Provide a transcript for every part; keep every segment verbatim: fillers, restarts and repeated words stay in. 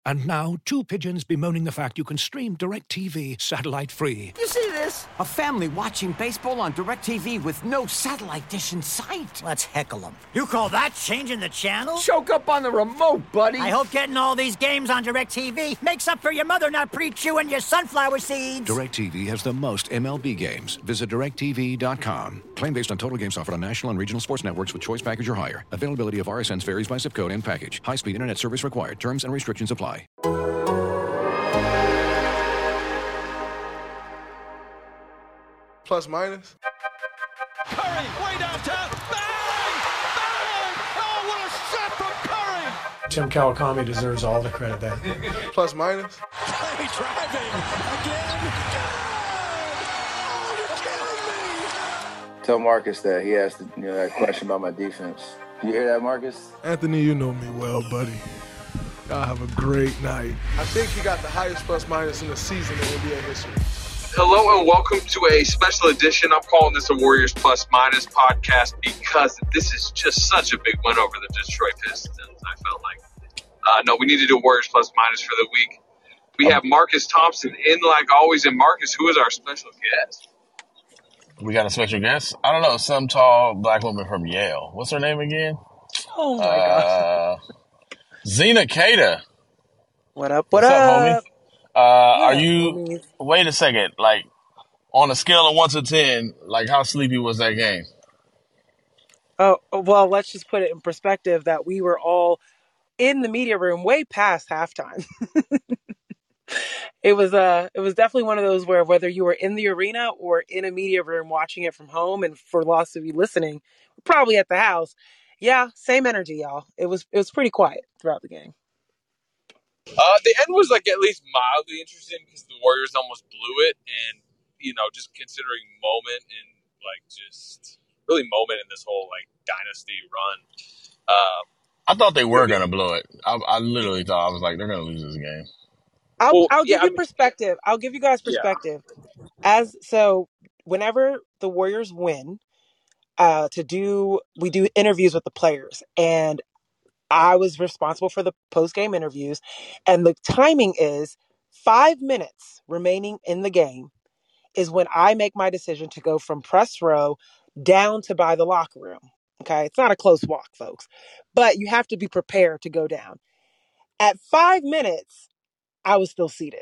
And now, two pigeons bemoaning the fact you can stream DirecTV satellite-free. You see this? A family watching baseball on DirecTV with no satellite dish in sight. Let's heckle them. You call that changing the channel? Choke up on the remote, buddy. I hope getting all these games on DirecTV makes up for your mother not pre-chewing your sunflower seeds. DirecTV has the most M L B games. Visit direct T V dot com. Claim based on total games offered on national and regional sports networks with choice package or higher. Availability of R S Ns varies by zip code and package. High-speed internet service required. Terms and restrictions apply. Plus minus. Curry, way downtown. Bang! Bang! Oh, what a shot from Curry! Tim Kawakami deserves all the credit there. Plus minus. Curry driving again. Good! Oh, you're kidding me! Tell Marcus that he asked you know, that question about my defense. You hear that, Marcus? Anthony, you know me well, buddy. Y'all have a great night. I think he got the highest plus minus in the season in N B A history. Hello and welcome to a special edition. I'm calling this a Warriors Plus Minus podcast because this is just such a big win over the Detroit Pistons. I felt like, uh, no, we need to do Warriors Plus Minus for the week. We have Marcus Thompson in like always. And Marcus, who is our special guest? We got a special guest? I don't know, some tall black woman from Yale. What's her name again? Oh my uh, gosh. Zena Cater. What up, what What's up? up, homie? Uh, Yeah, are you, homies. wait a second, like, on a scale of one to ten, like, how sleepy was that game? Oh, well, let's just put it in perspective that we were all in the media room way past halftime. It was uh, it was definitely one of those where whether you were in the arena or in a media room watching it from home, and for lots of you listening, probably at the house, yeah, same energy, y'all. It was it was pretty quiet throughout the game. Uh, the end was like at least mildly interesting because the Warriors almost blew it, and you know, just considering moment and like just really moment in this whole like dynasty run. Uh, I thought they were going to blow it. I, I literally thought, I was like, they're going to lose this game. I'll Well, I'll yeah, give I you mean- perspective. I'll give you guys Yeah. perspective. As so, whenever the Warriors win, uh, to do we do interviews with the players, and I was responsible for the post game interviews, and the timing is five minutes remaining in the game is when I make my decision to go from press row down to by the locker room. Okay, it's not a close walk, folks, but you have to be prepared to go down. At five minutes, I was still seated.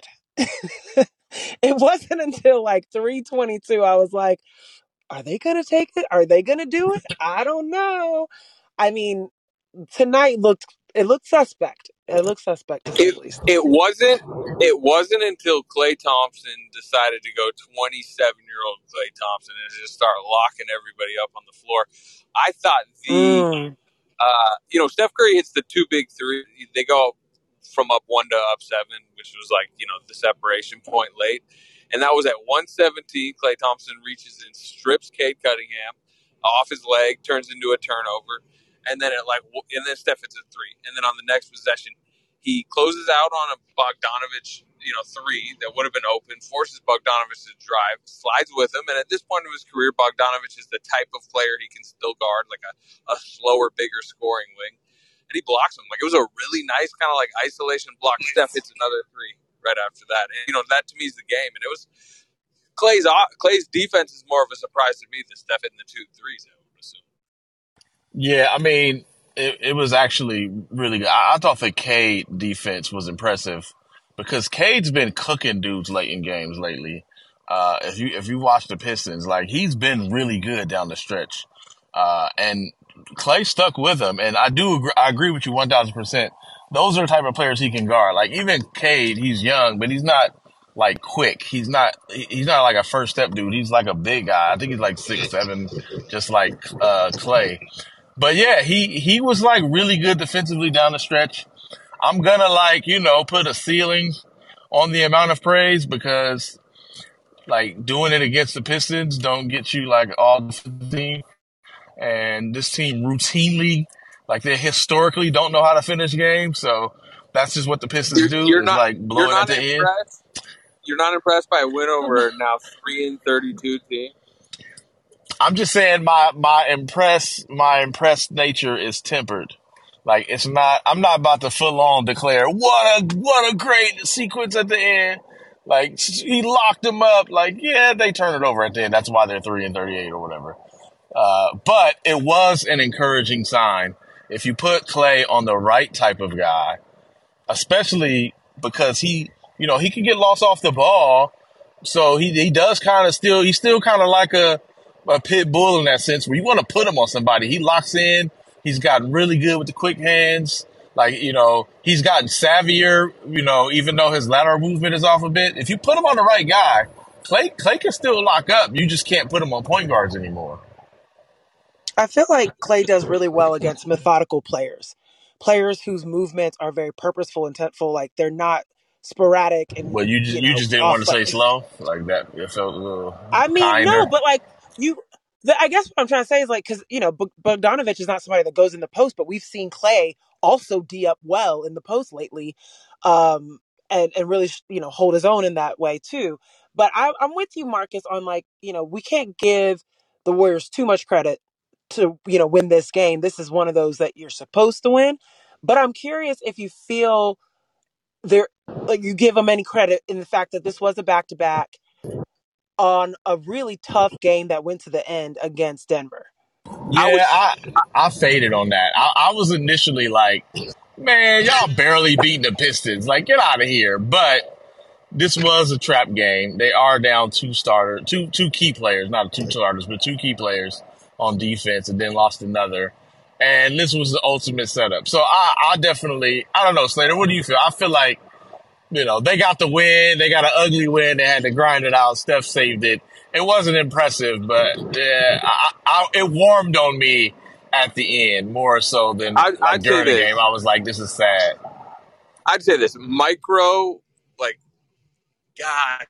It wasn't until like three twenty-two I was like, are they going to take it? Are they going to do it? I don't know. I mean, tonight looked, it looked suspect. It looked suspect to say It, the least. it wasn't. It wasn't until Klay Thompson decided to go twenty-seven-year-old Klay Thompson and just start locking everybody up on the floor. I thought the, Mm. uh, you know, Steph Curry hits the two big three. They go from up one to up seven, which was like you know the separation point late, and that was at one seventeen. Klay Thompson reaches and strips Cade Cunningham off his leg, turns into a turnover. And then it like, and then Steph hits a three. And then on the next possession, he closes out on a Bogdanovich, you know, three that would have been open, forces Bogdanovich to drive, slides with him. And at this point of his career, Bogdanovich is the type of player he can still guard, like a, a slower, bigger scoring wing. And he blocks him. Like it was a really nice kind of like isolation block. Steph hits another three right after that. And, you know, that to me is the game. And it was Klay's, Klay's defense is more of a surprise to me than Steph hitting the two threes, I would assume. Yeah, I mean, it, it was actually really good. I, I thought the Cade defense was impressive because Cade's been cooking dudes late in games lately. Uh, if you if you watch the Pistons, like he's been really good down the stretch, uh, and Klay stuck with him. And I do agree, I agree with you one thousand percent. Those are the type of players he can guard. Like even Cade, he's young, but he's not like quick. He's not he's not like a first step dude. He's like a big guy. I think he's like six seven, just like uh, Klay. But yeah, he, he was like really good defensively down the stretch. I'm gonna like, you know, put a ceiling on the amount of praise because like doing it against the Pistons don't get you like all the team. And this team routinely, like they historically don't know how to finish games. So that's just what the Pistons You're, do you're is not, like blow you're it not at the end. impressed? You're not impressed by a win over now three and thirty-two team? I'm just saying my, my impress, my impressed nature is tempered Like, it's not, I'm not about to full on declare, what a, what a great sequence at the end. Like, he locked them up. Like, yeah, they turn it over at the end. That's why they're three and thirty-eight or whatever. Uh, but it was an encouraging sign. If you put Clay on the right type of guy, especially because he, you know, he can get lost off the ball. So he, he does kind of still, he's still kind of like a, a pit bull in that sense where you want to put him on somebody. He locks in. He's gotten really good with the quick hands. Like, you know, he's gotten savvier, you know, even though his lateral movement is off a bit. If you put him on the right guy, Clay, Clay can still lock up. You just can't put him on point guards anymore. I feel like Clay does really well against methodical players, players whose movements are very purposeful, intentful. Like, they're not sporadic and, well, you just, you, you know, just didn't want to say slow like that. It felt a little I mean, kinder. no, but like you, the, I guess what I'm trying to say is like, cause you know, Bogdanovich is not somebody that goes in the post, but we've seen Clay also D up well in the post lately. Um, and, and really, you know, hold his own in that way too. But I, I'm with you, Marcus, on like, you know, we can't give the Warriors too much credit to, you know, win this game. This is one of those that you're supposed to win. But I'm curious if you feel there, like you give them any credit in the fact that this was a back-to-back on a really tough game that went to the end against Denver. Yeah, I, was, I, I faded on that. I, I was initially like, man, y'all barely beating the Pistons. Like, get out of here. But this was a trap game. They are down two starters, two two key players, not two starters, but two key players on defense, and then lost another. And this was the ultimate setup. So I, I definitely, I don't know, Slater, what do you feel? I feel like, you know, they got the win. They got an ugly win. They had to grind it out. Steph saved it. It wasn't impressive, but yeah, I, I, it warmed on me at the end more so than I, like, I'd during the say this. game. I was like, this is sad. I'd say this. Micro, like, God,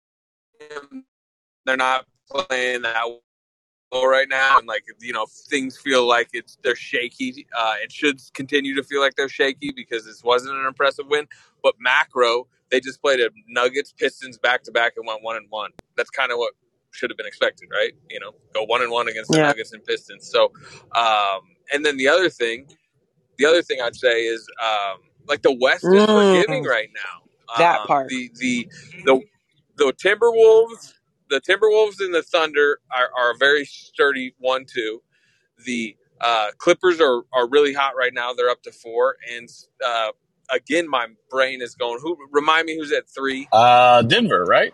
they're not playing that well right now. And, like, you know, things feel like it's they're shaky. Uh, it should continue to feel like they're shaky because this wasn't an impressive win. But macro, they just played a Nuggets, Pistons back-to-back and went one and one. That's kind of what should have been expected, right? You know, go one and one against the yeah. Nuggets and Pistons. So, um, and then the other thing, the other thing I'd say is, um, like the West is mm. forgiving right now. That um, part. The, the the the Timberwolves, the Timberwolves and the Thunder are, are a very sturdy one two. The uh, Clippers are are really hot right now. They're up to four, and uh, again, my brain is going. Who remind me who's at three? Uh, Denver, right?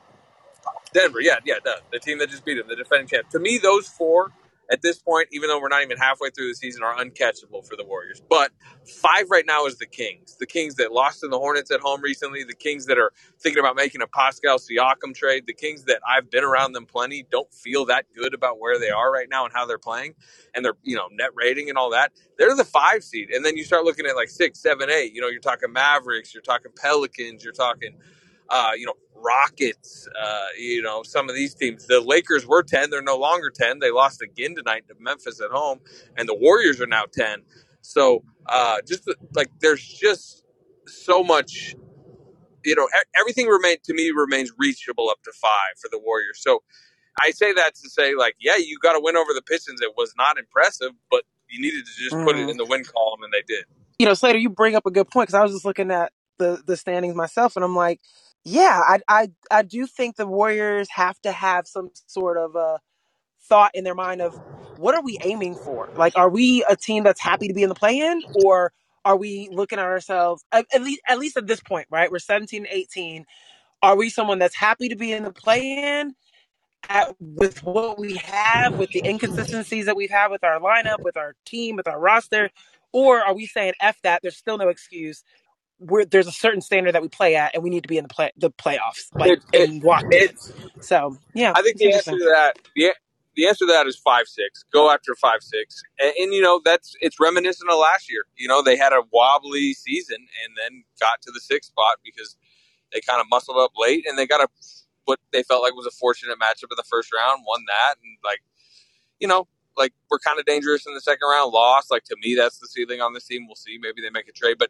Denver, yeah, yeah, the, the team that just beat them, the defending champ. To me, those four at this point, even though we're not even halfway through the season, are uncatchable for the Warriors. But five right now is the Kings. The Kings that lost to the Hornets at home recently, the Kings that are thinking about making a Pascal Siakam trade, the Kings that I've been around them plenty, don't feel that good about where they are right now and how they're playing and their, you know, net rating and all that. They're the five seed. And then you start looking at like six, seven, eight. You know, you're talking Mavericks, you're talking Pelicans, you're talking – Uh, you know, Rockets, uh, you know, some of these teams. The Lakers were ten. They're no longer ten. They lost again tonight to Memphis at home. And the Warriors are now ten. So uh, just like there's just so much, you know, everything remain, to me remains reachable up to five for the Warriors. So I say that to say, like, yeah, you got to win over the Pistons. It was not impressive, but you needed to just mm. put it in the win column, and they did. You know, Slater, you bring up a good point because I was just looking at the, the standings myself, and I'm like, yeah, I, I I do think the Warriors have to have some sort of a thought in their mind of what are we aiming for? Like, are we a team that's happy to be in the play-in, or are we looking at ourselves at, at least at least at this point, right? We're seventeen, eighteen. Are we someone that's happy to be in the play-in at, with what we have, with the inconsistencies that we've had with our lineup, with our team, with our roster, or are we saying F that? There's still no excuse. We're, there's a certain standard that we play at, and we need to be in the play the playoffs, like it, and walk it. So yeah, I think the answer to that, the the answer to that is five six. Go after five six, and, and you know that's it's reminiscent of last year. You know they had a wobbly season and then got to the sixth spot because they kind of muscled up late, and they got a what they felt like was a fortunate matchup in the first round, won that, and like you know. Like, we're kind of dangerous in the second round, lost. Like, to me, that's the ceiling on this team. We'll see. Maybe they make a trade. But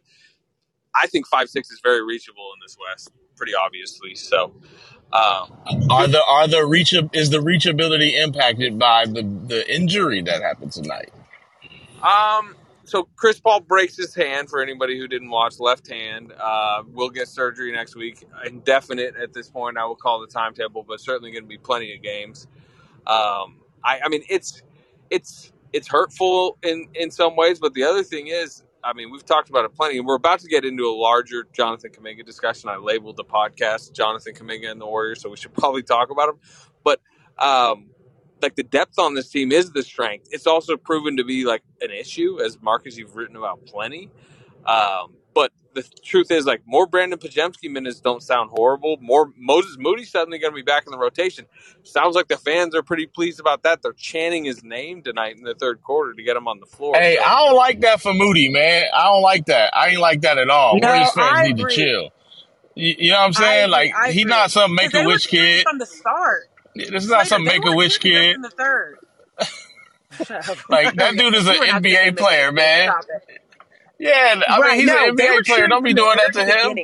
I think five six is very reachable in this West, pretty obviously. So, um, are the are the reach is the reachability impacted by the, the injury that happened tonight? Um, so Chris Paul breaks his hand, for anybody who didn't watch, left hand. Uh, will get surgery next week. Indefinite at this point, I will call the timetable, but certainly going to be plenty of games. Um, I, I mean, it's it's it's hurtful in, in some ways, but the other thing is, I mean, we've talked about it plenty, and we're about to get into a larger Jonathan Kuminga discussion. I labeled the podcast Jonathan Kuminga and the Warriors, so we should probably talk about him. But um, like the depth on this team is the strength. It's also proven to be like an issue, as Marcus, you've written about plenty. Um, but the truth is, like, more Brandon Podziemski minutes don't sound horrible. More Moses Moody suddenly going to be back in the rotation. Sounds like the fans are pretty pleased about that. They're chanting his name tonight in the third quarter to get him on the floor. Hey, so. I don't like that for Moody, man. I don't like that. I ain't like that at all. No, Warriors fans I need agree. to chill. You, you know what I'm I saying? agree. Like, I he's agree. not some Because they were Make-A-Wish cheering kid. from the start. This is Slater, not some they were Make-A-Wish giving up kid. in the third. Shut up. Like, that dude is an You were not N B A giving him player, a man. Stop it. Yeah, I mean, Right, he's no, an N B they A were player. cheering Don't be from the doing that to very him. beginning.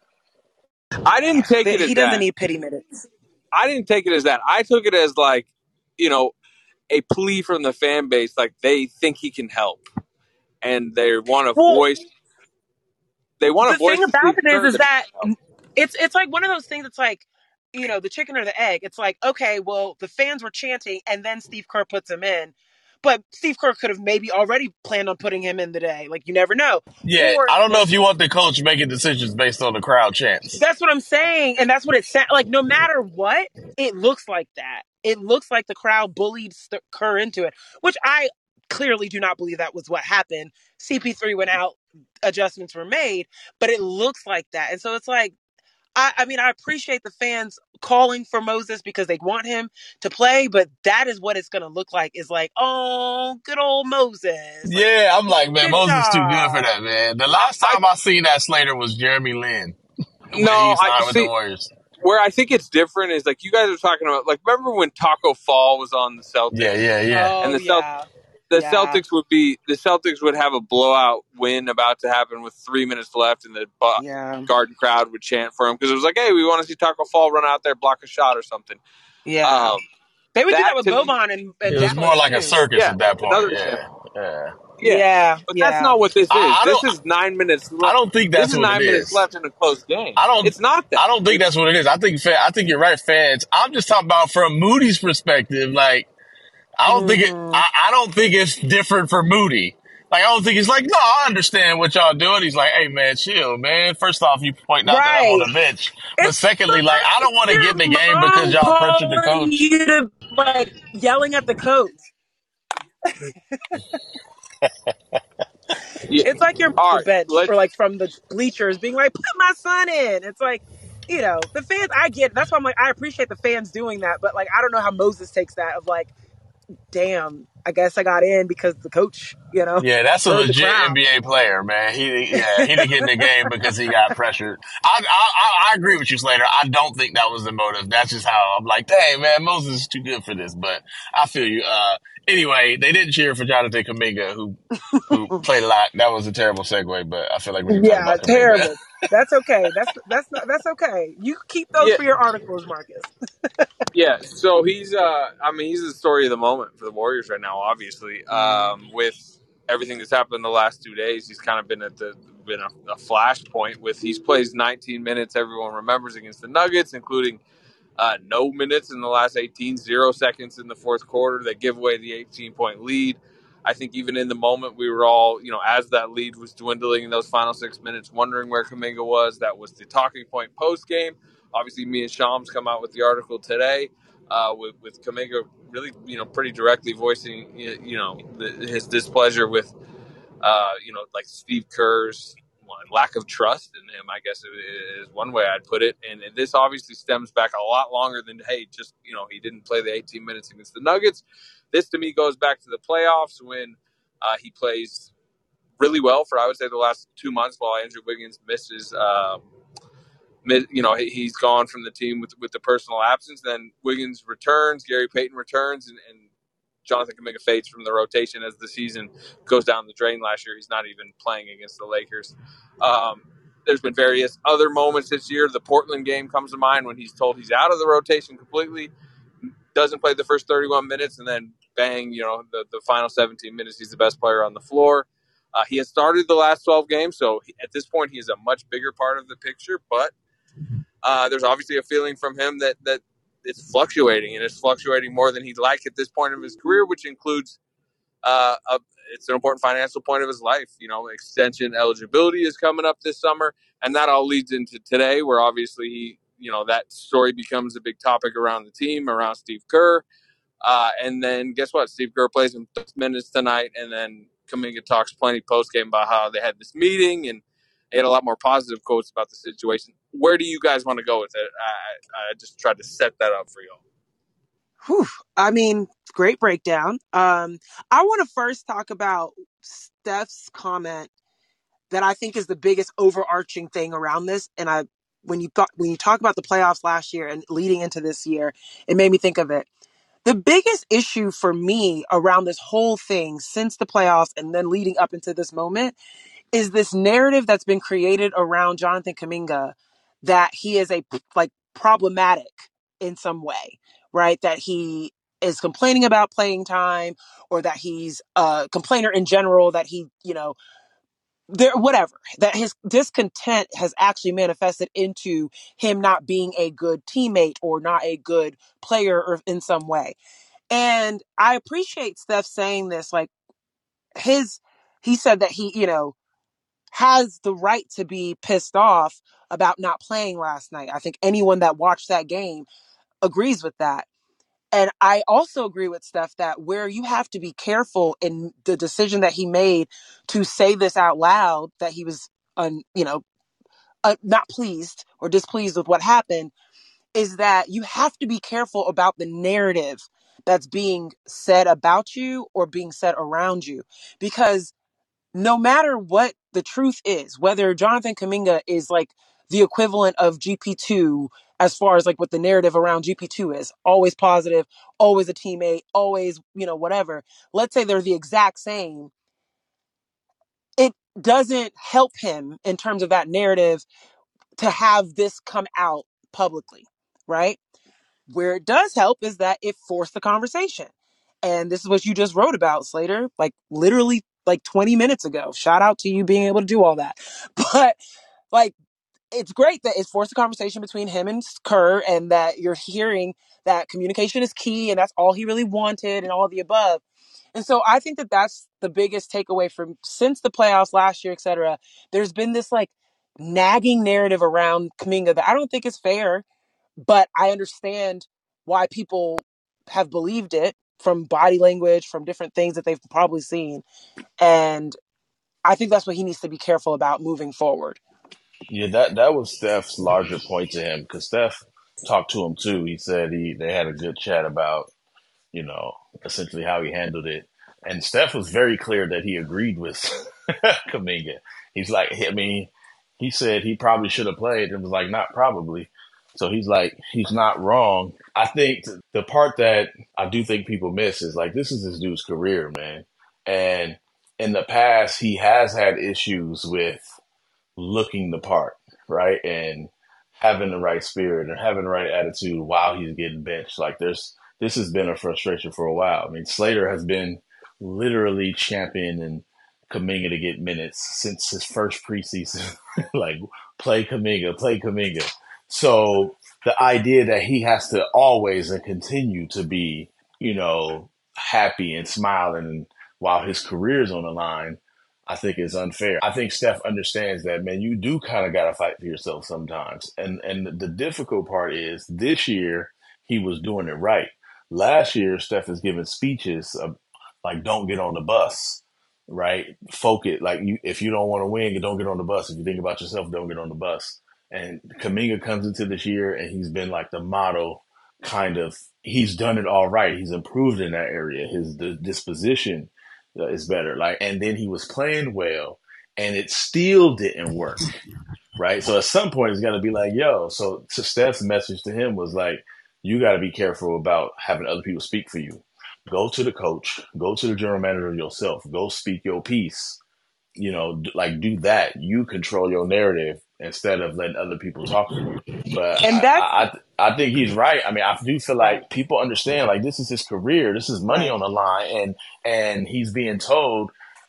I didn't take That it as he doesn't that. need pity minutes. I didn't take it as that. I took it as, like, you know, a plea from the fan base. Like, they think he can help, and they want to Well, voice. They want the to voice thing the about it is, concern is that that he can help. it's it's like one of those things. It's like, you know, the chicken or the egg. It's like, okay, well, the fans were chanting, and then Steve Kerr puts him in, but Steve Kerr could have maybe already planned on putting him in today. Like, you never know. Yeah, Or I don't know if you want the coach making decisions based on the crowd chants. that's what I'm saying, and that's what it sounds like. No matter what, it looks like that. It looks like the crowd bullied St- Kerr into it, which I clearly do not believe that was what happened. C P three went out, adjustments were made, but it looks like that. And so it's like, I, I mean, I appreciate the fans calling for Moses because they want him to play, but that is what it's going to look like, is like, oh, good old Moses. Like, Yeah, I'm like, man, good Moses is too good job. for that, man. The last time I, I seen that Slater was Jeremy Lin. When No, he signed I with see. the Warriors. Where I think it's different is, like, you guys are talking about, like, remember when Taco Fall was on the Celtics? Yeah, yeah, yeah. Oh, And the Celt- yeah. the Yeah. Celtics would be the Celtics would have a blowout win about to happen with three minutes left, and the bu- Yeah. Garden crowd would chant for him because it was like, hey, we want to see Taco Fall run out there, block a shot or something. Yeah. Um, They would do that that with to me- Boban and, and It was Jacqueline more like a too. circus Yeah, at that point. another Yeah, example. yeah. Yeah. Yeah. But yeah. that's not what this is. I- I this don't- is nine minutes left. I don't think that's this is what nine it minutes is. left in a close game. I don't. It's not that. I don't think that's what it is. I think. Fa- I think you're right, fans. I'm just talking about from Moody's perspective. Like, I don't think it. Mhm. I, I don't think it's different for Moody. Like, I don't think he's like, no, I understand what y'all doing. He's like, hey man, chill, man. First off, you pointing out that I'm on Right. the bench, but It's secondly, like, I don't want to your get in the game mom because y'all pressured the calling coach. you to, like, yelling at the coach. Yeah. It's like you're All on right, the bench let's- or like from the bleachers being like, put my son in. It's like, you know, the fans, I get it. That's why I'm like, I appreciate the fans doing that. But like, I don't know how Moses takes that of like, damn, I guess I got in because the coach, you know. Yeah, that's a heard the legit crowd. N B A player, man. He, yeah, he didn't get in the game because he got pressured. I, I, I, I agree with you, Slater. I don't think that was the motive. That's just how I'm like, dang, man, Moses is too good for this. But I feel you. Uh, anyway, they didn't cheer for Jonathan Kuminga, who, who played a lot. That was a terrible segue, but I feel like we can talk Yeah, about Kuminga. terrible. That's okay. That's that's not, that's okay. You keep those Yeah. for your articles, Marcus. Yeah, so he's, uh, I mean, he's the story of the moment for the Warriors right now, obviously. Um, with everything that's happened in the last two days, he's kind of been at the been a, a flashpoint with he's plays nineteen minutes. Everyone remembers against the Nuggets, including uh, no minutes in the last eighteen, zero seconds in the fourth quarter. They give away the eighteen-point lead. I think even in the moment, we were all, you know, as that lead was dwindling in those final six minutes, wondering where Kuminga was. That was the talking point post-game. Obviously, me and Shams come out with the article today uh, with, with Kuminga really, you know, pretty directly voicing, you know, the, his displeasure with, uh, you know, like Steve Kerr's lack of trust in him, I guess is one way I'd put it. And this obviously stems back a lot longer than, hey, just, you know, he didn't play the eighteen minutes against the Nuggets. This, to me, goes back to the playoffs when uh, he plays really well for, I would say, the last two months while Andrew Wiggins misses, uh, mid, you know, he's gone from the team with, with the personal absence. Then Wiggins returns, Gary Payton returns, and, and Jonathan Kuminga fades from the rotation as the season goes down the drain last year. He's not even playing against the Lakers. Um, there's been various other moments this year. The Portland game comes to mind when he's told he's out of the rotation completely, doesn't play the first thirty-one minutes, and then bang, you know, the, the final seventeen minutes, he's the best player on the floor. Uh, he has started the last twelve games, so he, at this point he is a much bigger part of the picture. But uh, there's obviously a feeling from him that that it's fluctuating, and it's fluctuating more than he'd like at this point of his career, which includes uh, a, it's an important financial point of his life. You know, extension eligibility is coming up this summer, and that all leads into today, where obviously he, you know, that story becomes a big topic around the team, around Steve Kerr. Uh, and then guess what? Steve Kerr plays in thirty minutes tonight, and then Kuminga talks plenty post-game about how they had this meeting, and they had a lot more positive quotes about the situation. Where do you guys want to go with it? I, I just tried to set that up for y'all. Whew. I mean, great breakdown. Um, I want to first talk about Steph's comment that I think is the biggest overarching thing around this. And I, when you thought, when you talk about the playoffs last year and leading into this year, it made me think of it. The biggest issue for me around this whole thing since the playoffs and then leading up into this moment is this narrative that's been created around Jonathan Kuminga that he is a like problematic in some way, right? That he is complaining about playing time, or that he's a complainer in general, that he, you know, there, whatever, that his discontent has actually manifested into him not being a good teammate or not a good player or in some way. And I appreciate Steph saying this, like his, he said that he, you know, has the right to be pissed off about not playing last night. I think anyone that watched that game agrees with that. And I also agree with Steph that where you have to be careful in the decision that he made to say this out loud, that he was, un, you know, uh, not pleased or displeased with what happened, is that you have to be careful about the narrative that's being said about you or being said around you. Because no matter what the truth is, whether Jonathan Kuminga is like the equivalent of G P two, as far as like what the narrative around G P two is, always positive, always a teammate, always, you know, whatever. Let's say they're the exact same. It doesn't help him in terms of that narrative to have this come out publicly, right? Where it does help is that it forced the conversation. And this is what you just wrote about, Slater, like literally like twenty minutes ago. Shout out to you being able to do all that. But like, it's great that it's forced a conversation between him and Kerr, and that you're hearing that communication is key and that's all he really wanted and all the above. And so I think that that's the biggest takeaway from since the playoffs last year, et cetera. There's been this like nagging narrative around Kuminga that I don't think is fair, but I understand why people have believed it from body language, from different things that they've probably seen. And I think that's what he needs to be careful about moving forward. Yeah, that that was Steph's larger point to him, because Steph talked to him too. He said he they had a good chat about, you know, essentially how he handled it. And Steph was very clear that he agreed with Kuminga. He's like, I mean, he said he probably should have played, and was like, not probably. So he's like, he's not wrong. I think the part that I do think people miss is like, this is this dude's career, man. And in the past, he has had issues with looking the part, right? And having the right spirit and having the right attitude while he's getting benched. Like there's, this has been a frustration for a while. I mean, Slater has been literally championing Kuminga to get minutes since his first preseason. Like, play Kuminga, play Kuminga. So the idea that he has to always and continue to be, you know, happy and smiling while his career is on the line, I think is unfair. I think Steph understands that, man, you do kind of got to fight for yourself sometimes. And and the difficult part is this year he was doing it right. Last year, Steph is giving speeches of, like, don't get on the bus, right? Focus. Like, you, if you don't want to win, don't get on the bus. If you think about yourself, don't get on the bus. And Kuminga comes into this year and he's been like the model kind of, he's done it all right. He's improved in that area. His the disposition uh, is better. Like, and then he was playing well and it still didn't work. Right. So at some point it's got to be like, yo, so, so Steph's message to him was like, you got to be careful about having other people speak for you. Go to the coach, go to the general manager yourself, go speak your piece, you know, like do that. You control your narrative instead of letting other people talk to you. But and I, that's, I, I, I think he's right. I mean, I do feel like people understand, like, this is his career. This is money on the line. And, and he's being told,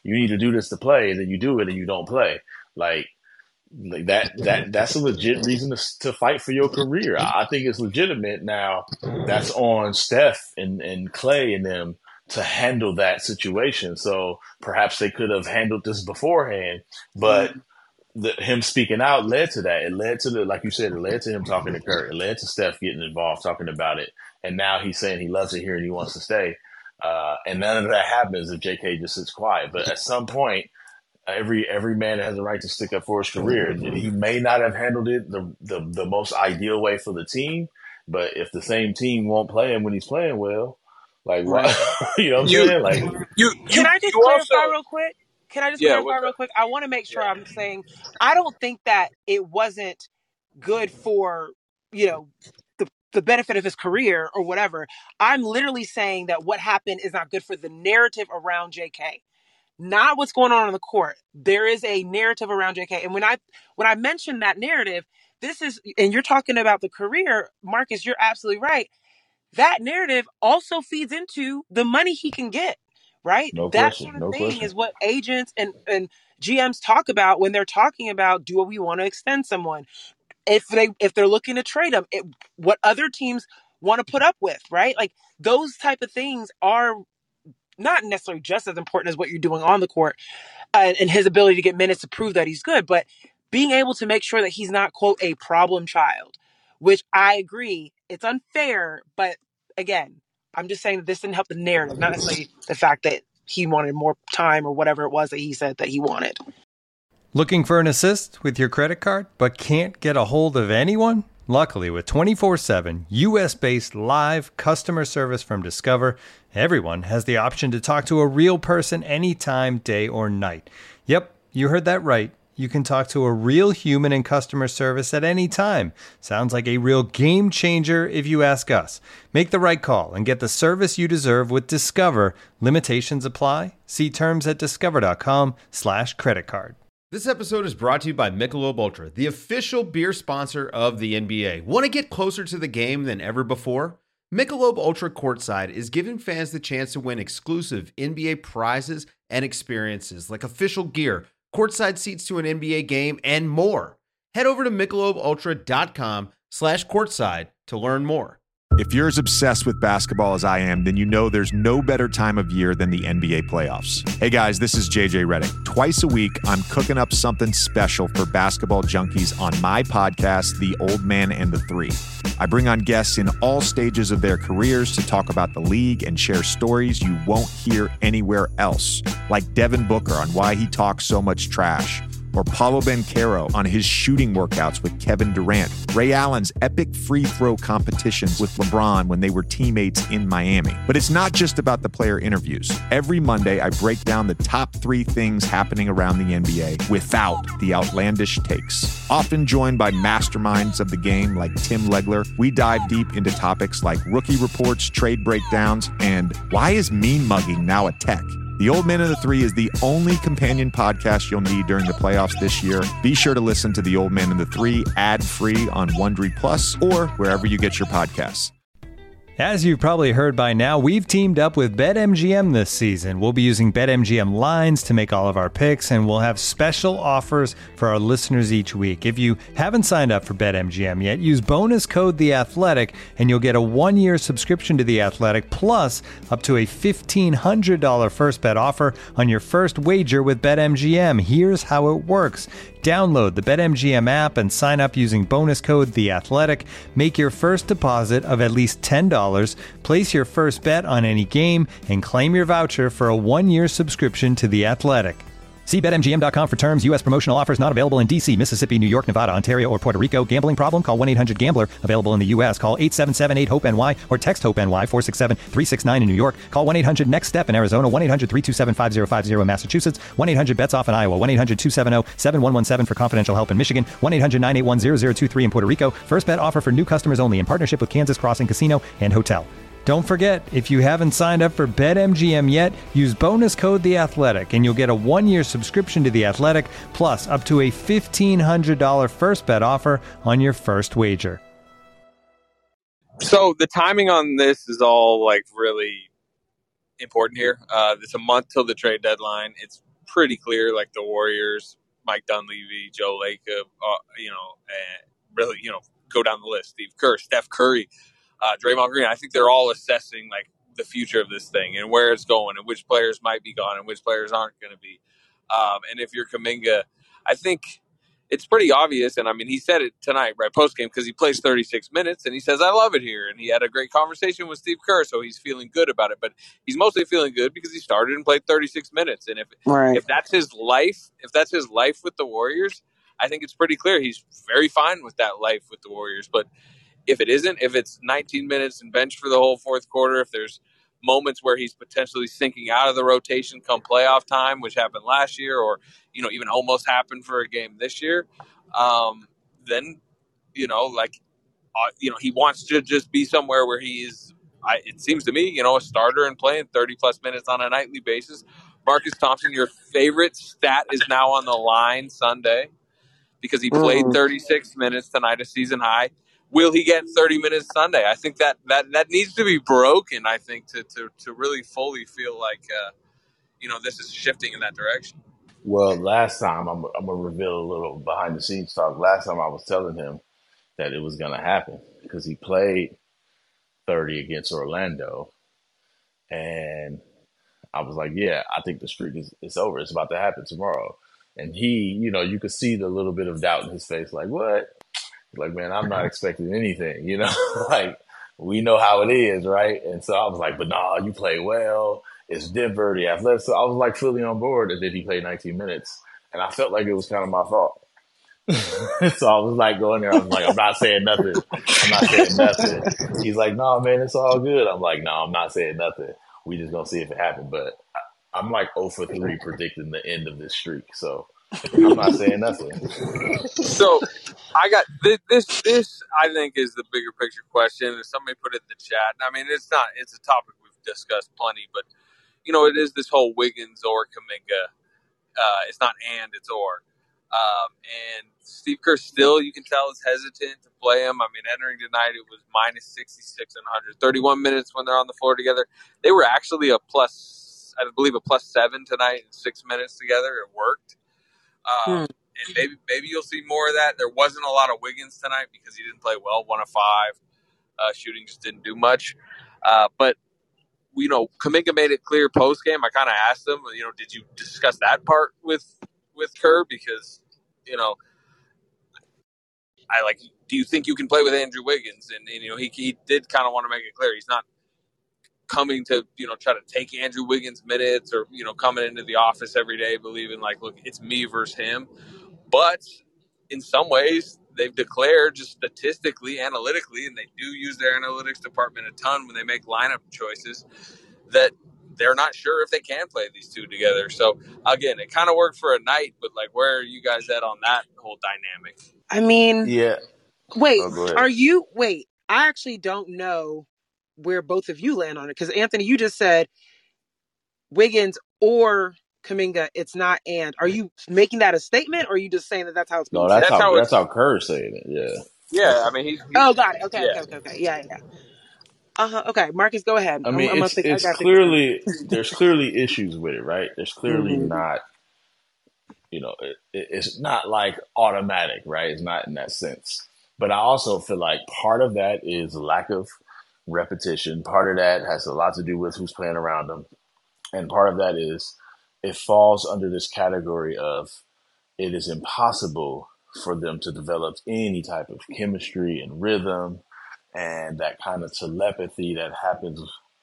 you need to do this to play, and then you do it and you don't play. Like, like that that that's a legit reason to, to fight for your career. I think it's legitimate. Now, that's on Steph and, and Clay and them to handle that situation. So perhaps they could have handled this beforehand, but the, him speaking out led to that. It led to the, like you said, it led to him talking to Curry. It led to Steph getting involved, talking about it. And now he's saying he loves it here and he wants to stay. Uh, and none of that happens if J K just sits quiet. But at some point, every every man has a right to stick up for his career. He may not have handled it the, the, the most ideal way for the team, but if the same team won't play him when he's playing well, like, what? You know what I'm You- saying? Like, You, Can you, I just you clarify also, real quick? Can I just Yeah, clarify what's real up? quick? I want to make sure I'm saying I don't think that it wasn't good for, you know, the the benefit of his career or whatever. I'm literally saying that what happened is not good for the narrative around J K. Not what's going on on the court. There is a narrative around J K. And when I when I mentioned that narrative, this is, and you're talking about the career, Marcus, you're absolutely right. That narrative also feeds into the money he can get, right? no That question, sort of no thing question. is what agents and, and G Ms talk about when they're talking about, do we want to extend someone? If they if they're looking to trade them, it, what other teams want to put up with, right? Like those type of things are not necessarily just as important as what you're doing on the court uh, and his ability to get minutes to prove that he's good, but being able to make sure that he's not, quote, a problem child, which I agree, it's unfair, but again, I'm just saying that this didn't help the narrative, not necessarily the fact that he wanted more time or whatever it was that he said that he wanted. Looking for an assist with your credit card, but can't get a hold of anyone? Luckily, with twenty-four seven U S-based live customer service from Discover, everyone has the option to talk to a real person anytime, day or night. Yep, you heard that right. You can talk to a real human in customer service at any time. Sounds like a real game changer if you ask us. Make the right call and get the service you deserve with Discover. Limitations apply. See terms at discover.com slash credit card. This episode is brought to you by Michelob Ultra, the official beer sponsor of the N B A. Want to get closer to the game than ever before? Michelob Ultra Courtside is giving fans the chance to win exclusive N B A prizes and experiences like official gear, courtside seats to an N B A game, and more. Head over to michelobultra.com slash courtside to learn more. If you're as obsessed with basketball as I am, then you know there's no better time of year than the N B A playoffs. Hey guys, this is J J Redick. Twice a week, I'm cooking up something special for basketball junkies on my podcast, The Old Man and the Three. I bring on guests in all stages of their careers to talk about the league and share stories you won't hear anywhere else, like Devin Booker on why he talks so much trash, or Paolo Banchero on his shooting workouts with Kevin Durant, Ray Allen's epic free throw competitions with LeBron when they were teammates in Miami. But it's not just about the player interviews. Every Monday, I break down the top three things happening around the N B A without the outlandish takes. Often joined by masterminds of the game like Tim Legler, we dive deep into topics like rookie reports, trade breakdowns, and why is mean mugging now a tech? The Old Man and the Three is the only companion podcast you'll need during the playoffs this year. Be sure to listen to The Old Man and the Three ad-free on Wondery Plus or wherever you get your podcasts. As you've probably heard by now, we've teamed up with BetMGM this season. We'll be using BetMGM lines to make all of our picks, and we'll have special offers for our listeners each week. If you haven't signed up for BetMGM yet, use bonus code The Athletic, and you'll get a one-year subscription to The Athletic, plus up to a fifteen hundred dollars first bet offer on your first wager with BetMGM. Here's how it works. Download the BetMGM app and sign up using bonus code The Athletic. Make your first deposit of at least ten dollars. Place your first bet on any game and claim your voucher for a one-year subscription to The Athletic. See Bet M G M dot com for terms. U S promotional offers not available in D C, Mississippi, New York, Nevada, Ontario, or Puerto Rico. Gambling problem? Call one eight hundred gambler. Available in the U S. Call eight seven seven eight hope N Y or text HOPE-NY four six seven three six nine in New York. Call one eight hundred next step in Arizona. one eight hundred three two seven five zero five zero in Massachusetts. one eight hundred bets off in Iowa. one eight hundred two seven zero seven one one seven for confidential help in Michigan. one eight hundred nine eight one zero zero two three in Puerto Rico. First bet offer for new customers only in partnership with Kansas Crossing Casino and Hotel. Don't forget, if you haven't signed up for BetMGM yet, use bonus code The Athletic, and you'll get a one-year subscription to The Athletic, plus up to a fifteen hundred dollars first bet offer on your first wager. So the timing on this is all like really important here. Uh, it's a month till the trade deadline. It's pretty clear, like the Warriors, Mike Dunleavy, Joe Lacob, uh, you know, and really, you know, go down the list. Steve Kerr, Steph Curry, uh, Draymond Green. I think they're all assessing like the future of this thing and where it's going and which players might be gone and which players aren't going to be. Um, and if you're Kuminga, I think it's pretty obvious. And I mean, he said it tonight, right, post game, because he plays thirty-six minutes and he says, I love it here. And he had a great conversation with Steve Kerr, so he's feeling good about it. But he's mostly feeling good because he started and played thirty-six minutes. And if right. if that's his life, if that's his life with the Warriors, I think it's pretty clear he's very fine with that life with the Warriors. But if it isn't, if it's nineteen minutes and bench for the whole fourth quarter, if there's moments where he's potentially sinking out of the rotation come playoff time, which happened last year, or, you know, even almost happened for a game this year, um, then, you know, like, uh, you know, he wants to just be somewhere where he is, I, it seems to me, you know, a starter and playing thirty plus minutes on a nightly basis. Marcus Thompson, your favorite stat is now on the line Sunday because he played thirty-six minutes tonight, a season high. Will he get thirty minutes Sunday? I think that, that, that needs to be broken, I think, to, to, to really fully feel like, uh, you know, this is shifting in that direction. Well, last time, I'm, I'm going to reveal a little behind-the-scenes talk. Last time I was telling him that it was going to happen because he played thirty against Orlando. And I was like, yeah, I think the streak is it's over. It's about to happen tomorrow. And he, you know, you could see the little bit of doubt in his face, like, what? Like, man, I'm not expecting anything, you know, like we know how it is. Right. And so I was like, but nah, you play well. It's Denver, the Athletics. So I was like fully on board. And then he played nineteen minutes and I felt like it was kind of my fault. So I was like going there. I was like, I'm not saying nothing. I'm not saying nothing. He's like, no, man, it's all good. I'm like, no, I'm not saying nothing. We just going to see if it happened. But I, I'm like oh for three predicting the end of this streak. So I'm not saying nothing. So I got this, this, this I think is the bigger picture question. Somebody put it in the chat. I mean, it's not, it's a topic we've discussed plenty, but you know, it is this whole Wiggins or Kuminga. Uh, it's not and, it's or. Um, and Steve Kerr still, you can tell, is hesitant to play him. I mean, entering tonight, it was minus sixty-six and one hundred thirty-one minutes when they're on the floor together. They were actually a plus, I believe, a plus seven tonight in six minutes together. It worked. Um, hmm. And maybe maybe you'll see more of that. There wasn't a lot of Wiggins tonight because he didn't play well, one of five. Uh, shooting just didn't do much. Uh, but, you know, Kuminga made it clear post-game. I kind of asked him, you know, did you discuss that part with with Kerr? Because, you know, I like, do you think you can play with Andrew Wiggins? And, and you know, he, he did kind of want to make it clear. He's not coming to, you know, try to take Andrew Wiggins minutes or, you know, coming into the office every day believing like, look, it's me versus him. But in some ways, they've declared just statistically, analytically, and they do use their analytics department a ton when they make lineup choices, that they're not sure if they can play these two together. So, again, it kind of worked for a night, but, like, where are you guys at on that whole dynamic? I mean, yeah. Wait, oh, are you – wait, I actually don't know where both of you land on it because, Anthony, you just said Wiggins or Kuminga, it's not and. Are you making that a statement or are you just saying that that's how it's being No, that's, said? how, that's how Kerr's saying it, yeah. Yeah, I mean, he's, he's – Oh, got it. Okay, yeah. okay, okay, okay. Yeah, yeah. Uh-huh. Okay, Marcus, go ahead. I mean, I'm, it's, I'm think, it's clearly – there's clearly issues with it, right? There's clearly mm-hmm. not – you know, it, it's not like automatic, right? It's not in that sense. But I also feel like part of that is lack of repetition. Part of that has a lot to do with who's playing around them. And part of that is it falls under this category of it is impossible for them to develop any type of chemistry and rhythm and that kind of telepathy that happens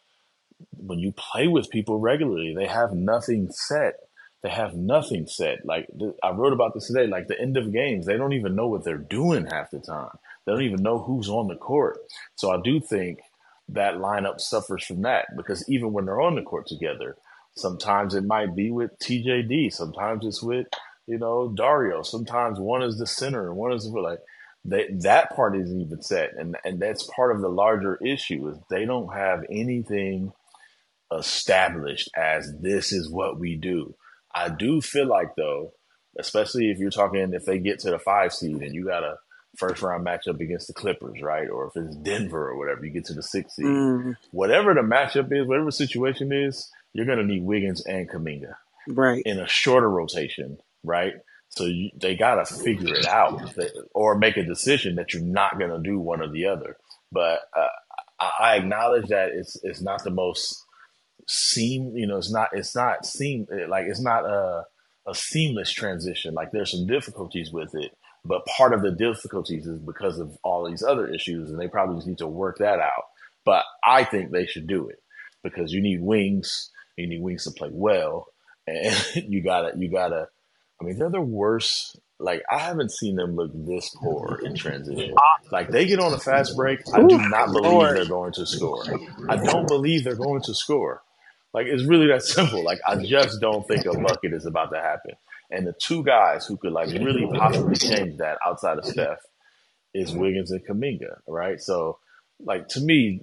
when you play with people regularly. They have nothing set. They have nothing set. Like I wrote about this today, like the end of games, they don't even know what they're doing half the time. They don't even know who's on the court. So I do think that lineup suffers from that because even when they're on the court together, sometimes it might be with T J D. Sometimes it's with, you know, Dario. Sometimes one is the center and one is like they, that part isn't even set. And, and that's part of the larger issue is they don't have anything established as this is what we do. I do feel like, though, especially if you're talking if they get to the five seed and you got a first round matchup against the Clippers, right? Or if it's Denver or whatever, you get to the six seed. Mm. Whatever the matchup is, whatever the situation is, you're going to need Wiggins and Kuminga. right, in a shorter rotation, right? So you, they got to figure it out or make a decision that you're not going to do one or the other. But uh, I, I acknowledge that it's it's not the most seam, you know, it's not it's not seam like it's not a a seamless transition. Like there's some difficulties with it, but part of the difficulties is because of all these other issues, and they probably just need to work that out. But I think they should do it because you need wings, you need wings to play well, and you gotta you gotta. I mean, they're the worst. Like, I haven't seen them look this poor in transition. Like, they get on a fast break. I do not believe Lord. they're going to score. I don't believe they're going to score. Like, it's really that simple. Like, I just don't think a bucket is about to happen. And the two guys who could, like, really possibly change that outside of Steph is Wiggins and Kuminga, right? So, like, to me,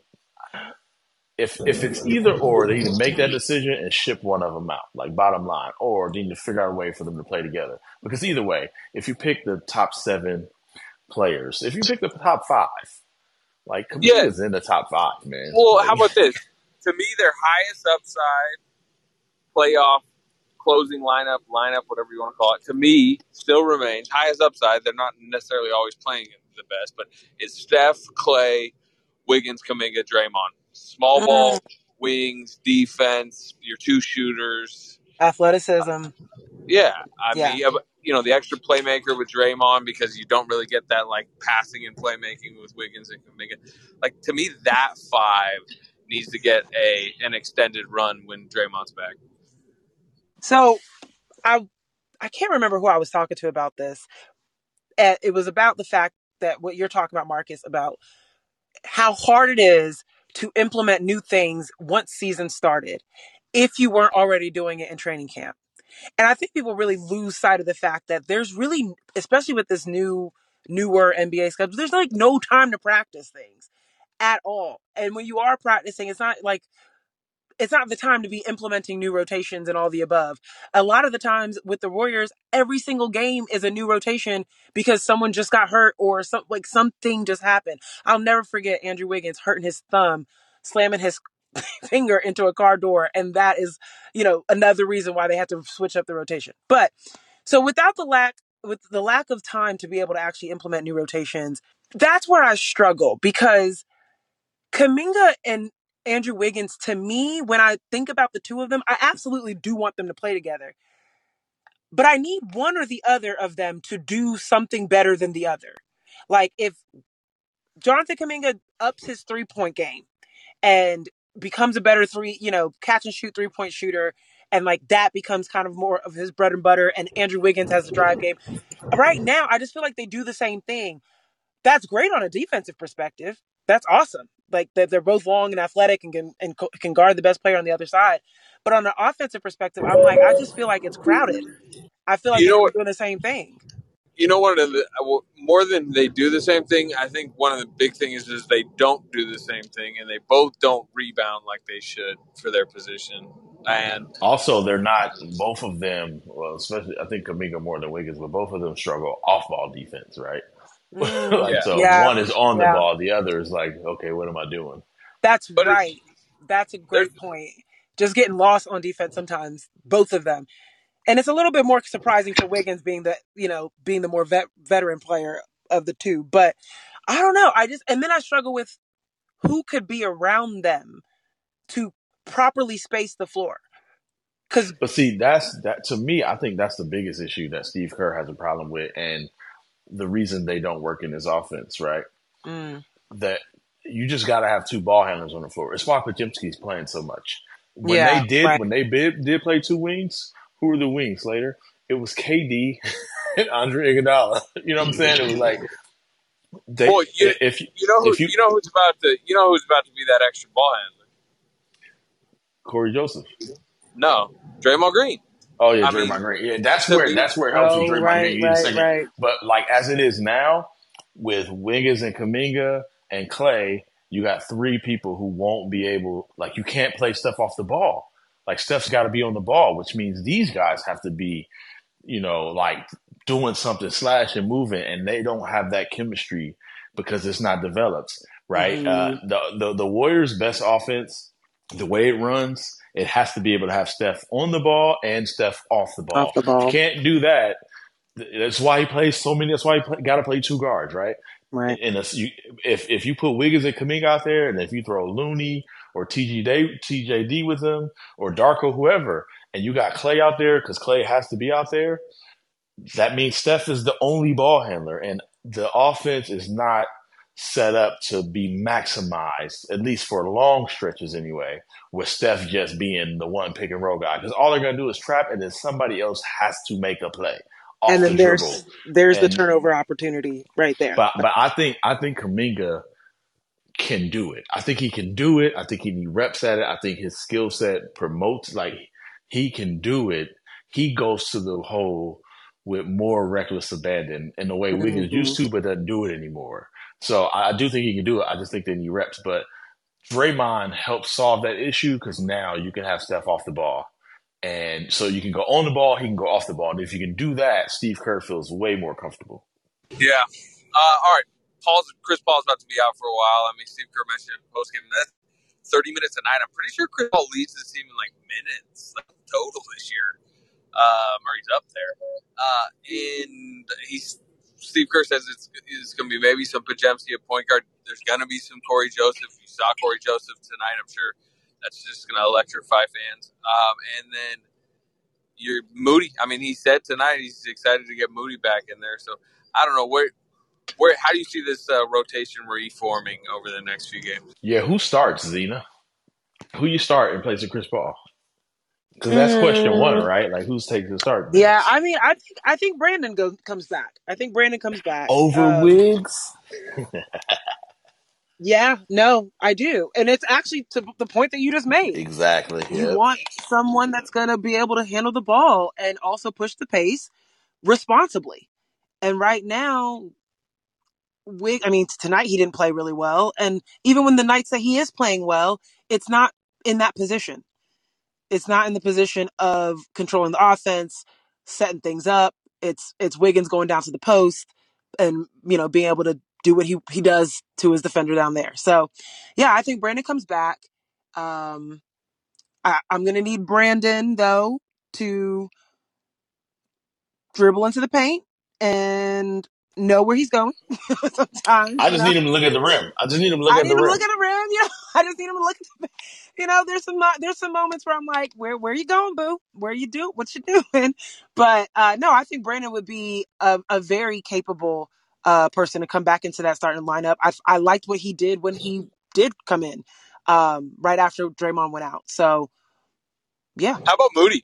If if it's either or, they need to make that decision and ship one of them out, like bottom line, or they need to figure out a way for them to play together. Because either way, if you pick the top seven players, if you pick the top five, like Kuminga's yeah. in the top five, man. Well, like, how about this? To me, their highest upside playoff closing lineup, lineup, whatever you want to call it, to me still remains highest upside. They're not necessarily always playing the best, but it's Steph, Clay, Wiggins, Kuminga, Draymond. Small ball, wings, defense, your two shooters. Athleticism. Yeah. I yeah. mean, you know, the extra playmaker with Draymond because you don't really get that, like, passing and playmaking with Wiggins and Kuminga. Like, to me, that five needs to get a an extended run when Draymond's back. So, I I can't remember who I was talking to about this. It was about the fact that what you're talking about, Marcus, about how hard it is to implement new things once season started if you weren't already doing it in training camp. And I think people really lose sight of the fact that there's really, especially with this new, newer N B A schedule, there's like no time to practice things at all. And when you are practicing, it's not like, it's not the time to be implementing new rotations and all the above. A lot of the times with the Warriors, every single game is a new rotation because someone just got hurt or some, like something just happened. I'll never forget Andrew Wiggins hurting his thumb, slamming his finger into a car door. And that is, you know, another reason why they had to switch up the rotation. But so without the lack, with the lack of time to be able to actually implement new rotations, that's where I struggle because Kuminga and Andrew Wiggins, to me, when I think about the two of them, I absolutely do want them to play together. But I need one or the other of them to do something better than the other. Like if Jonathan Kuminga ups his three-point game and becomes a better three, you know, catch and shoot three-point shooter, and like that becomes kind of more of his bread and butter, and Andrew Wiggins has a drive game. Right now, I just feel like they do the same thing. That's great on a defensive perspective. That's awesome. Like they're both long and athletic and can and can guard the best player on the other side. But on an offensive perspective, I'm like, I just feel like it's crowded. I feel like you know they're doing the same thing. You know, one of the more than they do the same thing, I think one of the big things is, is they don't do the same thing, and they both don't rebound like they should for their position. And also, they're not both of them. Well, especially I think Kuminga more than Wiggins, but both of them struggle off ball defense, right? Mm, like yeah. so, yeah. one is on the yeah. ball, the other is like, okay, what am I doing? That's but right. That's a great point. Just getting lost on defense sometimes, both of them. And it's a little bit more surprising for Wiggins being the, you know, being the more vet, veteran player of the two. But I don't know. I just, and then I struggle with who could be around them to properly space the floor. Cause, but see, that's that to me, I think that's the biggest issue that Steve Kerr has a problem with. And the reason they don't work in his offense, right? Mm. That you just got to have two ball handlers on the floor. It's why Podziemski's playing so much. When yeah, they did, right. when they did, did play two wings, who were the wings later? It was K D and Andre Iguodala. You know what I'm saying? It was like, they, well, you, if you know, who, if you, you know who's about to, you know who's about to be that extra ball handler? Corey Joseph. No, Draymond Green. Oh yeah, I Draymond mean, Green. Yeah, that's where that's where it helps oh, you. Draymond right, Green, you right, second. right. But like as it is now, with Wiggins and Kuminga and Clay, you got three people who won't be able. Like you can't play stuff off the ball. Like Steph's got to be on the ball, which means these guys have to be, you know, like doing something, slashing, moving, and they don't have that chemistry because it's not developed. Right? Mm-hmm. Uh, the, the the Warriors' best offense, the way it runs. it has to be able to have Steph on the ball and Steph off the ball. Off the ball. If you can't do that, that's why he plays so many. That's why he got to play two guards, right? Right. And it's, you, if if you put Wiggins and Kuminga out there, and if you throw Looney or T G D, T J D with them, or Darko, whoever, and you got Klay out there because Klay has to be out there, that means Steph is the only ball handler, and the offense is not set up to be maximized, at least for long stretches anyway, with Steph just being the one pick and roll guy. Because all they're going to do is trap, and then somebody else has to make a play. And then the there's dribble. there's and, the turnover opportunity right there. But but I think I think Kuminga can do it. I think he can do it. I think he needs reps at it. I think his skill set promotes, like, he can do it. He goes to the hole with more reckless abandon in the way mm-hmm. Wiggins used to, but doesn't do it anymore. So I, I do think he can do it. I just think they need reps. But Draymond helped solve that issue because now you can have Steph off the ball. And so you can go on the ball, he can go off the ball. And if you can do that, Steve Kerr feels way more comfortable. Yeah. Uh, all right. Paul's Chris Paul's about to be out for a while. I mean, Steve Kerr mentioned it post game. That's thirty minutes a night. I'm pretty sure Chris Paul leads this team in like minutes, like total this year. Um, or he's up there. Uh, and he's Steve Kerr says it's it's going to be maybe some Podziemski at point guard. There's going to be some Corey Joseph. You saw Corey Joseph tonight. I'm sure that's just going to electrify fans. Um, and then you're Moody. I mean, he said tonight he's excited to get Moody back in there. So I don't know where. Where? How do you see this uh, rotation reforming over the next few games? Yeah, who starts, Zena? Who you start in place of Chris Paul? Because that's mm. question one, right? Like, who's taking the start? Yeah, minutes? I mean, I think I think Brandon goes comes back. I think Brandon comes back over um, Wiggs. Yeah, no, I do, and it's actually to the point that you just made. Exactly. You yep. want someone that's going to be able to handle the ball and also push the pace responsibly. And right now, Wig, I mean, tonight he didn't play really well. And even when the nights that he is playing well, it's not in that position. It's not in the position of controlling the offense, setting things up. It's it's Wiggins going down to the post and, you know, being able to do what he, he does to his defender down there. So, yeah, I think Brandon comes back. Um, I, I'm going to need Brandon, though, to dribble into the paint and know where he's going. Sometimes I just know? need him to look at the rim. I just need him to look I at need the him rim. to look at the rim. You know, I just need him to look at the. You know, there's some there's some moments where I'm like, where where you going, boo? Where you do? What you doing? But uh, no, I think Brandon would be a, a very capable uh, person to come back into that starting lineup. I I liked what he did when he did come in um, right after Draymond went out. So yeah. How about Moody?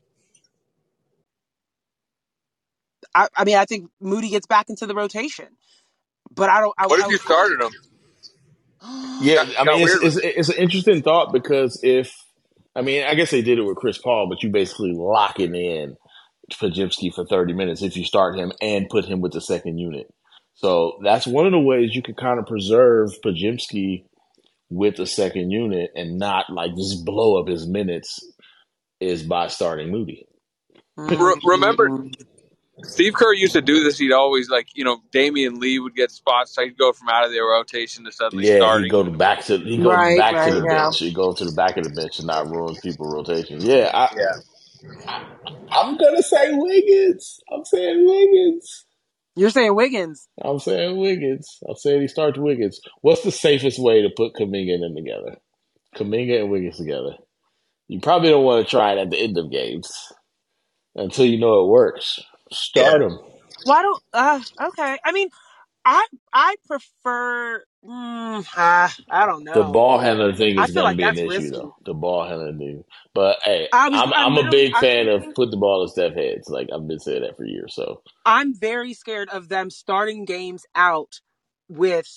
I, I mean, I think Moody gets back into the rotation, but I don't. I, what if I, you started him? Yeah, I mean, it's, it's, it's an interesting thought because if, I mean, I guess they did it with Chris Paul, but you basically locking in Podziemski for thirty minutes if you start him and put him with the second unit. So that's one of the ways you can kind of preserve Podziemski with the second unit and not like just blow up his minutes is by starting Moody. Re- remember, Steve Kerr used to do this. He'd always, like, you know, Damian Lee would get spots. So he'd go from out of the rotation to suddenly yeah, starting. he'd go to back to he go right, back right, to the yeah. bench. He'd go to the back of the bench and not ruin people's rotation. Yeah, I, yeah. I, I'm gonna say Wiggins. I'm saying Wiggins. You're saying Wiggins. I'm saying Wiggins. I'm saying he starts Wiggins. What's the safest way to put Kuminga and them together? Kuminga and Wiggins together. You probably don't want to try it at the end of games until you know it works. Start yeah. them. Why don't? Uh, okay. I mean, I I prefer. Mm, uh, I don't know. The ball handler thing I is feel going like to be an that's issue, risky. though. The ball handler thing. But hey, I was- I'm I'm I'm a literally- big I fan was- of put the ball in Steph heads. Like I've been saying that for years. So I'm very scared of them starting games out with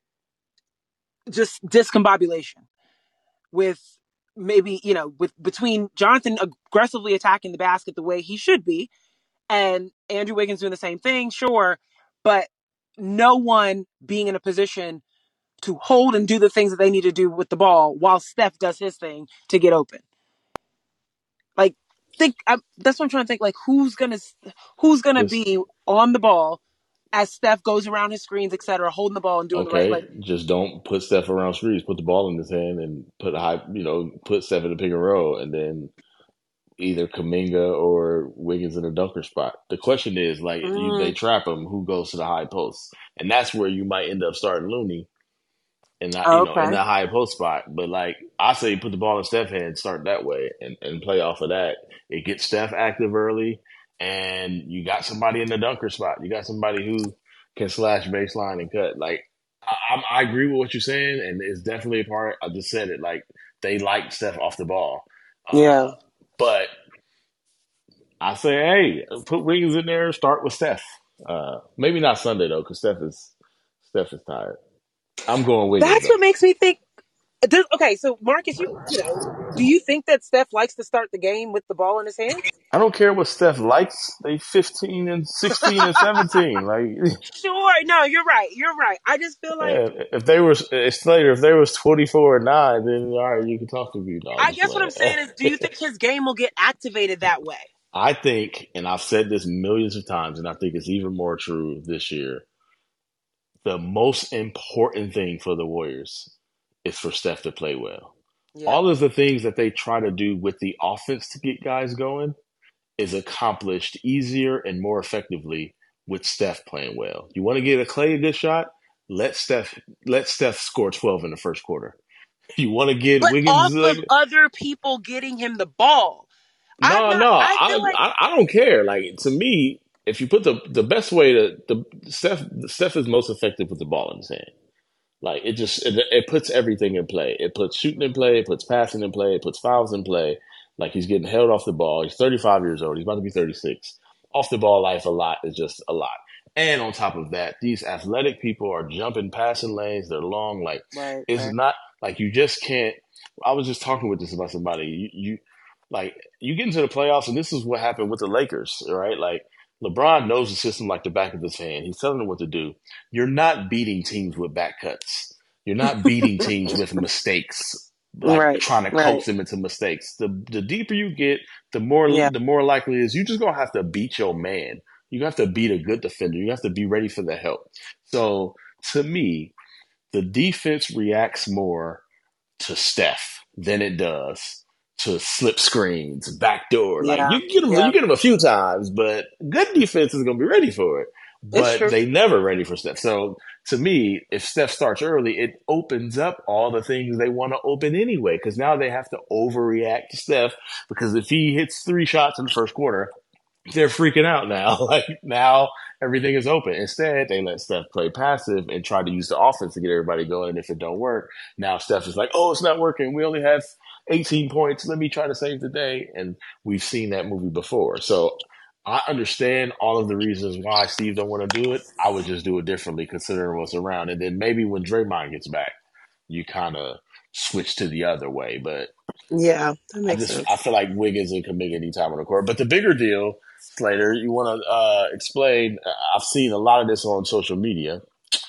just discombobulation. With maybe, you know, with between Jonathan aggressively attacking the basket the way he should be, and Andrew Wiggins doing the same thing, sure, but no one being in a position to hold and do the things that they need to do with the ball while Steph does his thing to get open. Like, think I'm, that's what I'm trying to think. Like, who's gonna who's gonna be on the ball as Steph goes around his screens, et cetera, holding the ball and doing Okay, the right, like, just don't put Steph around screens. Put the ball in his hand and put a high, you know, put Steph in the pick and roll, and then either Kuminga or Wiggins in a dunker spot. The question is, like, mm. you, they trap him, who goes to the high post, and that's where you might end up starting Looney, and not, you okay. know, in that high post spot. But like I say, put the ball in Steph's hand, start that way, and, and play off of that. It gets Steph active early, and you got somebody in the dunker spot. You got somebody who can slash baseline and cut. Like I, I agree with what you're saying, and it's definitely a part. I just said it. Like they like Steph off the ball. Yeah. Uh, But I say, hey, put Wiggins in there. Start with Steph. Uh, maybe not Sunday though, because Steph is Steph is tired. I'm going Wiggins. That's though. what makes me think. Does, okay, so Marcus, you, you know, do you think that Steph likes to start the game with the ball in his hand? I don't care what Steph likes. They fifteen and sixteen and seventeen. Like, sure, no, you're right. You're right. I just feel like yeah, if they were Slater, if they was twenty four and nine, then all right, you can talk to me. No, I guess what I'm saying is, do you think his game will get activated that way? I think, and I've said this millions of times, and I think it's even more true this year. The most important thing for the Warriors is for Steph to play well. Yeah. All of the things that they try to do with the offense to get guys going is accomplished easier and more effectively with Steph playing well. You want to get a Clay a good shot? Let Steph let Steph score twelve in the first quarter. You want to get but Wiggins off like, of other people getting him the ball. No, not, no, I, I, like... I I don't care. Like to me, if you put the the best way to the Steph Steph is most effective with the ball in his hand. Like it just it, it puts everything in play. It puts shooting in play. It puts passing in play. It puts fouls in play. Like he's getting held off the ball. He's thirty-five years old. He's about to be thirty-six. Off the ball life a lot is just a lot. And on top of that, these athletic people are jumping passing lanes. They're long. Like right, it's right. not like you just can't. I was just talking with this about somebody. You, you like you get into the playoffs, and this is what happened with the Lakers, right? Like LeBron knows the system like the back of his hand. He's telling them what to do. You're not beating teams with back cuts. You're not beating teams with mistakes. Like right, trying to right. coax them into mistakes. The the deeper you get, the more yeah. the more likely it is you're just gonna have to beat your man. You have to beat a good defender. You have to be ready for the help. So to me, the defense reacts more to Steph than it does to slip screens, backdoor. Like yeah. you get them, yeah. you get them a few times, but good defense is gonna be ready for it. But they never ready for Steph. So to me, if Steph starts early, it opens up all the things they want to open anyway. Because now they have to overreact to Steph. Because if he hits three shots in the first quarter, they're freaking out now. Like now everything is open. Instead, they let Steph play passive and try to use the offense to get everybody going. And if it don't work, now Steph is like, oh, it's not working. We only have eighteen points. Let me try to save the day. And we've seen that movie before. So I understand all of the reasons why Steve don't want to do it. I would just do it differently considering what's around. And then maybe when Draymond gets back, you kind of switch to the other way. But yeah, that makes I just, sense. I feel like Wiggins and Kuminga any time on the court. But the bigger deal, Slater, you want to uh, explain? I've seen a lot of this on social media.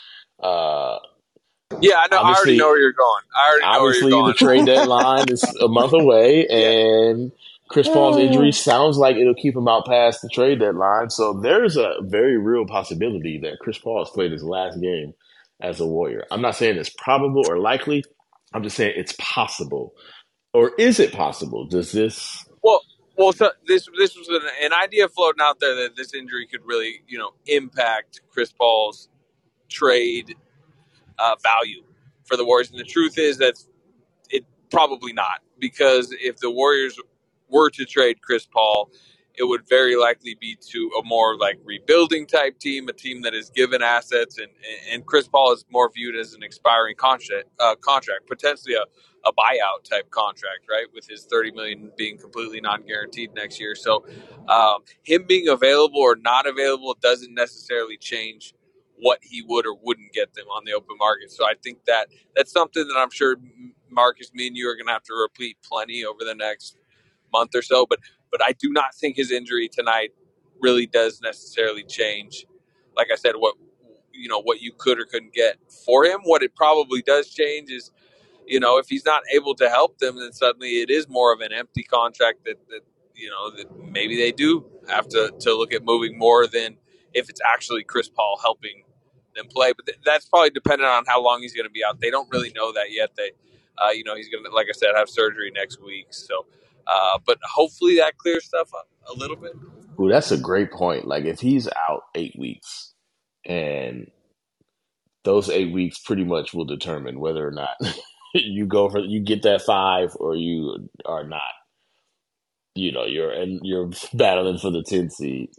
Uh, yeah, I know. I already know where you're going. I already know where you're going. Obviously, the trade deadline is a month away, and Chris Paul's injury sounds like it'll keep him out past the trade deadline. So there's a very real possibility that Chris Paul has played his last game as a Warrior. I'm not saying it's probable or likely. I'm just saying it's possible. Or is it possible? Does this... Well, well, so this this was an, an idea floating out there that this injury could really, you know, impact Chris Paul's trade uh, value for the Warriors. And the truth is that it probably not. Because if the Warriors were to trade Chris Paul, it would very likely be to a more like rebuilding type team, a team that is given assets, and and Chris Paul is more viewed as an expiring contract, uh, contract, potentially a, a buyout type contract, right? With his thirty million dollars being completely non-guaranteed next year. So um, him being available or not available doesn't necessarily change what he would or wouldn't get them on the open market. So I think that that's something that I'm sure Marcus, me and you are going to have to repeat plenty over the next month or so, but but I do not think his injury tonight really does necessarily change, like I said, what you know what you could or couldn't get for him. What it probably does change is, you know, if he's not able to help them, then suddenly it is more of an empty contract that, that you know that maybe they do have to, to look at moving more than if it's actually Chris Paul helping them play. But th- that's probably dependent on how long he's going to be out. They don't really know that yet. They, uh, you know, he's going to, like I said, have surgery next week. So, uh, but hopefully that clears stuff up a little bit. Ooh, that's a great point. Like if he's out eight weeks, and those eight weeks pretty much will determine whether or not you go for you get that five or you are not. You know, you're and you're battling for the ten seed.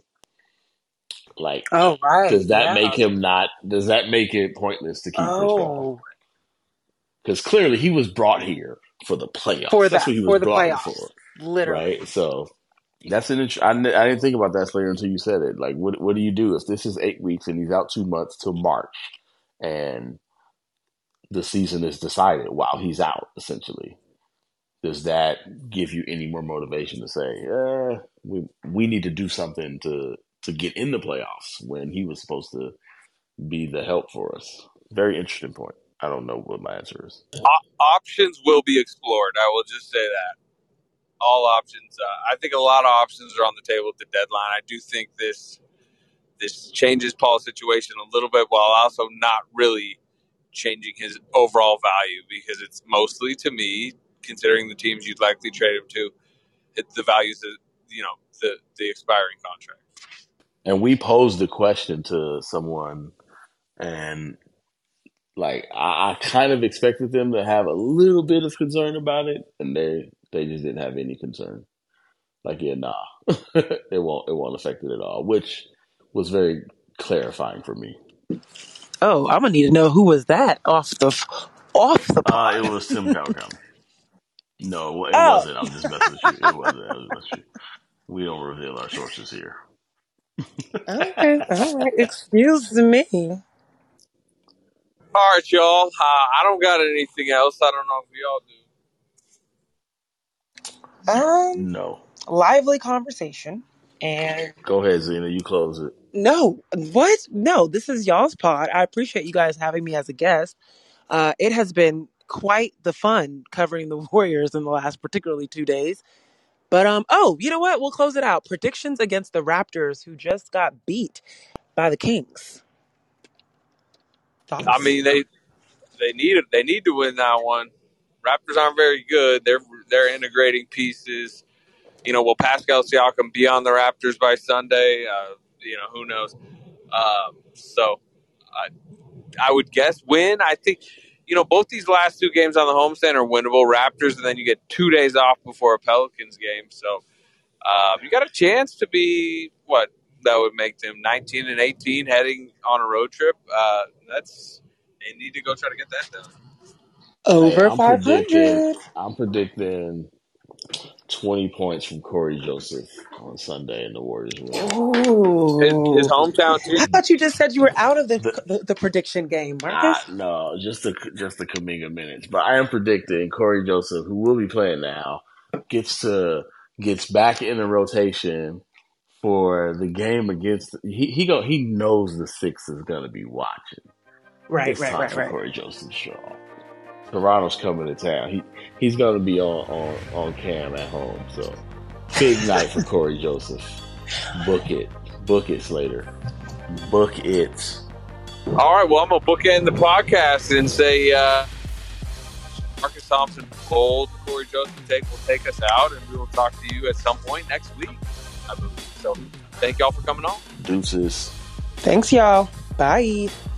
Like, Oh, right. does that Yeah. make him not? Does that make it pointless to keep Chris Paul? Oh, Because clearly he was brought here for the playoffs. for That's that, what he was for the brought here playoffs. for, Literally. right? So that's an. int- I, I didn't think about that, Slayer, until you said it. Like, what what do you do if this is eight weeks and he's out two months till March, and the season is decided while he's out, essentially? Does that give you any more motivation to say, eh, we we need to do something to to get in the playoffs when he was supposed to be the help for us? Very interesting point. I don't know what my answer is. O- options will be explored. I will just say that. All options. Uh, I think a lot of options are on the table at the deadline. I do think this this changes Paul's situation a little bit, while also not really changing his overall value, because it's mostly, to me, considering the teams you'd likely trade him to, it's the values of, you know, the, the expiring contract. And we posed the question to someone, and like I, I kind of expected them to have a little bit of concern about it, and they they just didn't have any concern. Like, yeah, nah, it won't it won't affect it at all, which was very clarifying for me. Oh, I'm gonna need to know who was that off the off the Uh, pod. it was Tim Cowcom. No, it Oh. wasn't. I'm just messing with you. It wasn't. I was messing with you. We don't reveal our sources here. Okay, all right. Excuse me. All right, y'all. Uh, I don't got anything else. I don't know if y'all do. Um, No. lively conversation, and Go ahead, Zena. You close it. no, what? No, this is y'all's pod. I appreciate you guys having me as a guest. Uh, it has been quite the fun covering the Warriors in the last, particularly two days. But um, oh, you know what? We'll close it out. Predictions against the Raptors, who just got beat by the Kings. Thoughts? I mean, they they need it. They need to win that one. Raptors aren't very good. They're they're integrating pieces. You know, will Pascal Siakam be on the Raptors by Sunday? Uh, you know, who knows? Um, so, I I would guess win. I think, you know, both these last two games on the homestand are winnable. Raptors, and then you get two days off before a Pelicans game. So, um, you got a chance to be what that would make them nineteen and eighteen heading on a road trip. Uh, that's they need to go try to get that done. Over Hey, I'm five predicting. hundred. I'm predicting twenty points from Corey Joseph on Sunday, and the Warriors win. Ooh. His, his hometown team. I thought you just said you were out of the The- the, the prediction game, Uh, Marcus. no, just the just the Kuminga minutes. But I am predicting Corey Joseph, who will be playing now, gets to gets back in the rotation for the game against. He he go he knows the Six is gonna be watching. Right, It's right, time right, for right. Corey Joseph show. Toronto's coming to town. He he's gonna be on, on, on cam at home. So big night for Corey Joseph. Book it. Book it, Slater. Book it. All right, well, I'm going to bookend the podcast and say uh, Marcus Thompson, bold, Corey Joseph take will take us out, and we will talk to you at some point next week, I believe. So thank y'all for coming on. Deuces. Thanks, y'all. Bye.